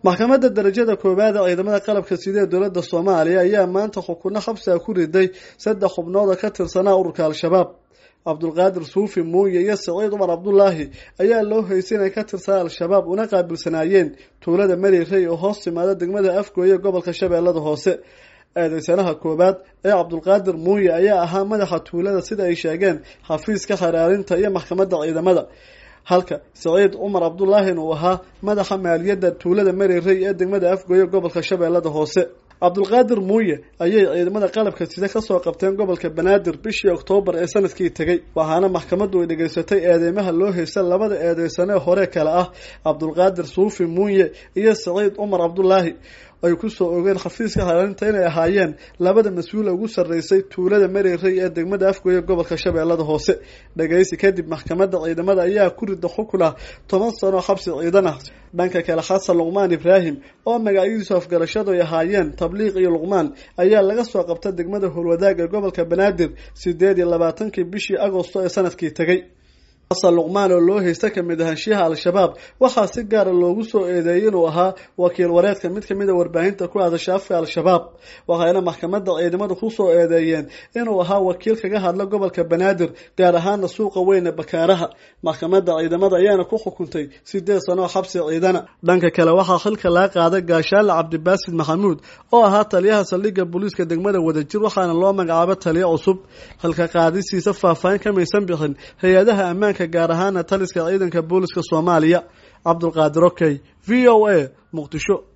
maxkamadda darajada koowaad ee ciidamada qalabka sida ee dowladda Soomaaliya ayaa maanta xukunno xabsi ah ku riday 3 xubnood oo ka tirsanaa ururka Al-Shabaab. Abdulqaadir Suufi Muuye iyo Saciid Umar Abdullaahi ayaa loo haystay inay ka tirsanaa Al-Shabaab una qaabilsanaayeen tuulada Mareeray oo hoos timaada degmada Afgooye gobolka Shabeellada Hoose. eedeysanaha koobaad ee Abdulqaadir Muuye ayaa ahaa madaxa tuulada sida ay sheegeen xafiiska xaraarinta iyo maxkamadda ciidamada. halka Saciid Umar Abdullaahi uu ahaa madaxa maaliyadda tuulada Mareeray ee degmada Afgooye gobolka Shabeellada Hoose. Abdulqaadir Muuye ayay ciidamada qalabka sida ka soo qabteen gobolka Banaadir bishii Oktoobar ee sanadkii tagay, waxaana maxkamaddu ay dhageysatay eedeymaha loo haystay labada eedeysane hore kala ah Abdulqaadir Suufi Muuye iyo Saciid Umar Abdullaahi ay ku soo oogeen xafiiska xaraarinta inay ahaayeen labada mas'uul ugu sareysay tuulada Mareeray ee degmada Afgooye gobolka Shabeellada Hoose. dhageysi kadib maxkamadda ciidamada ayaa ku riday xukun 10 sano xabsi ciidan ah. dhanka kale Xasan Luqmaan Ibraahim oo magaciisa afgarashadu ay ahaayeen Tabliiq iyo Luqmaan ayaa laga soo qabtay degmada Howlwadaag ee gobolka Banaadir 28 bishii Agoosto ee sanadkii tagay. Xasan Luqmaan oo loo haystay kamid ahaanshiyaha Al-Shabaab waxaa si gaar ah loogu soo eedeeyay inuu ahaa wakiil wareedka mid kamid ah warbaahinta ku hadasha afka Al-Shabaab, waxaana maxkamadda ciidamadu ku soo eedeeyeen inuu ahaa wakiil kaga hadla gobolka Banaadir gaar ahaan suuqa weyn ee Bakaaraha. maxkamadda ciidamada ayaana ku xukuntay 8 sano xabsi ciidan. dhanka kale waxaa xilka laga qaaday Gaashaale Cabdibaasid Maxamuud oo ahaa taliyaha saldhigga booliiska degmada Wadajir, waxaana loo magacaabay taliye cusub. halka qaadisiisa faahfaahin kamaysan bixin hay'adaha ammaanka gaar ahaan taliska ciidanka booliska Soomaaliya. Abdulqaadir Okey, VOA, Muqdisho.